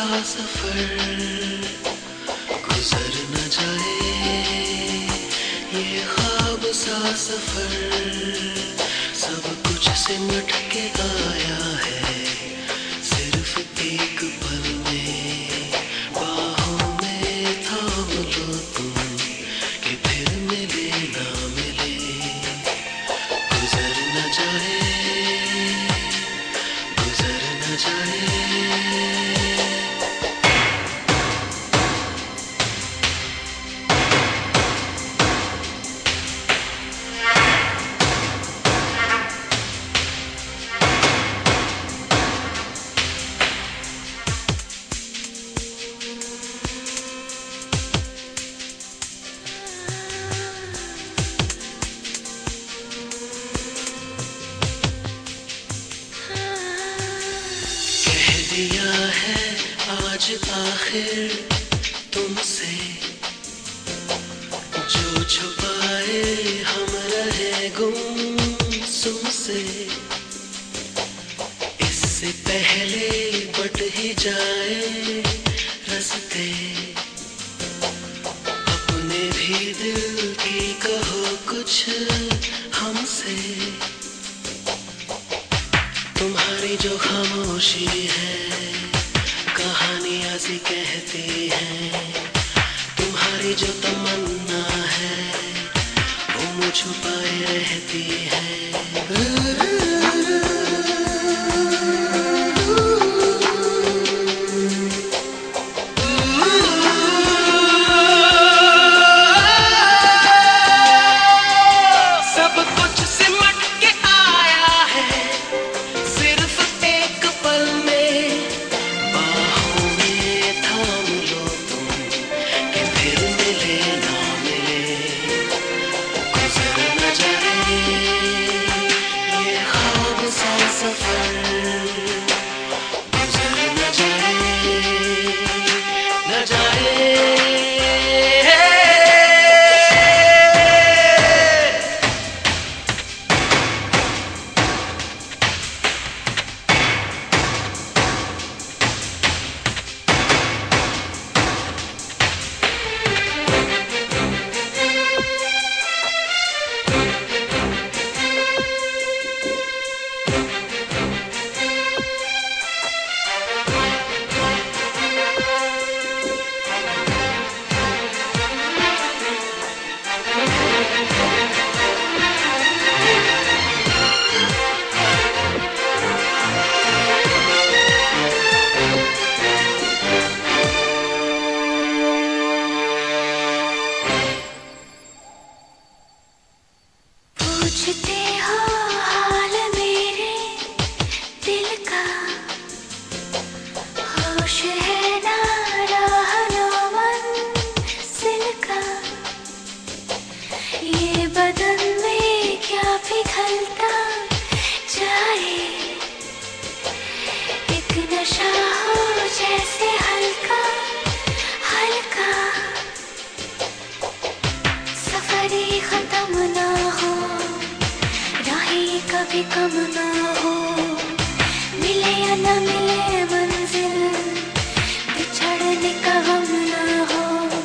सा सफर गुजर न जाए, ये ख्वाब सा सफर सब कुछ सिमट के आया है सिर्फ एक पल में। बाहों में थाम लो तुम कि फिर मिले ना मिले, गुजर न जाए, गुजर न जाए। दिया है आज आखिर तुमसे, जो छुपाए हम रहे गुमसुम से। इससे पहले बट ही जाए रास्ते, अपने भी दिल की कहो कुछ हमसे। तुम्हारी जो खामोशी है कहानियां सी कहती है, तुम्हारी जो तमन्ना है वो मुझ छुपाए रहती है। पूछते हो हाल मेरे दिल का, होश है ना राह नो मंजिल का। ये बदन में क्या पिघलता जाए, एक नशा हो जैसे हल्का हल्का। सफरी खत्म ना हो, कभी कम ना हो, मिले या ना मिले मंजिल, बिछड़ने का गम ना हो।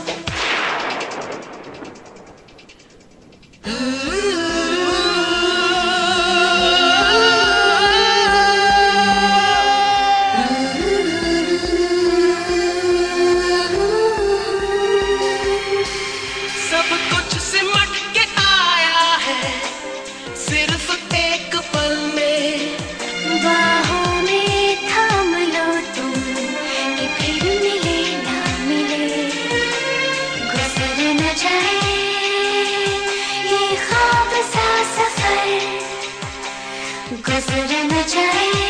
सब कुछ सिमट के आया है सिर्फ एक पल में। बाहों में थाम लो तुम कि फिर मिले ना मिले, गुजर न जाए ये ख्वाब सा सफर, गुजर न जाए।